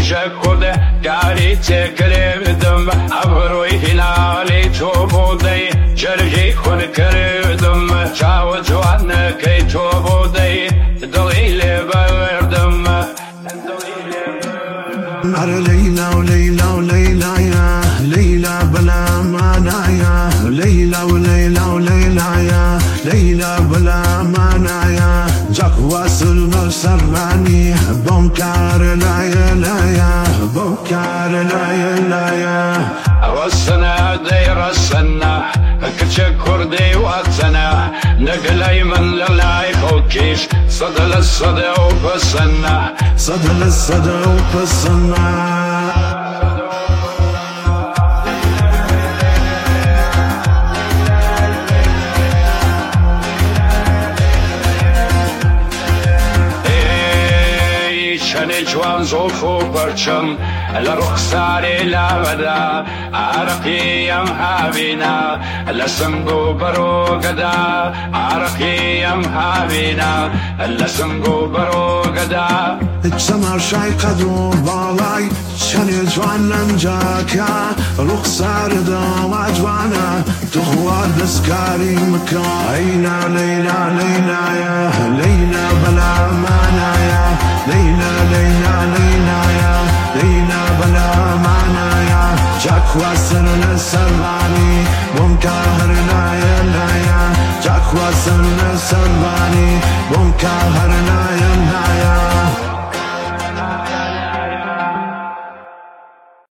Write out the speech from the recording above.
تشكد قاري تكريدم أبروي هلالي توبودي جرجي خد كريدم شاو جوانا كي توبودي دليل بردم ليلى وليلى وليلى يا ليلى بلا مانايا ليلى وليلى وليلى يا ليلى بلا مانايا جاك واصل سرماني بومكار لايا لايا بومكار لايا لايا والسنة دير السنة كتش كردي وقتنا نقلي من للاي خوكيش صدل الصدى وبسنة صدل الصدى وبسنة شنی جوان زوفو پرچم لرخساری لابدا عرقیم هاوینا لسنگو بروگدا عرقیم هاوینا لسنگو بروگدا سمر شای قدو بالای شنی جوان لنجاکا رخسار دام جوانا تخوار دسکاری مکا لیلا لیلا لیلا یا لیلا بلا مانایا ليلى ليلى ليلى يا ليلى بلا معنايا جاك وصلنا سرماني بومكاهرنا يا لايا جاك وصلنا سرماني بومكاهرنا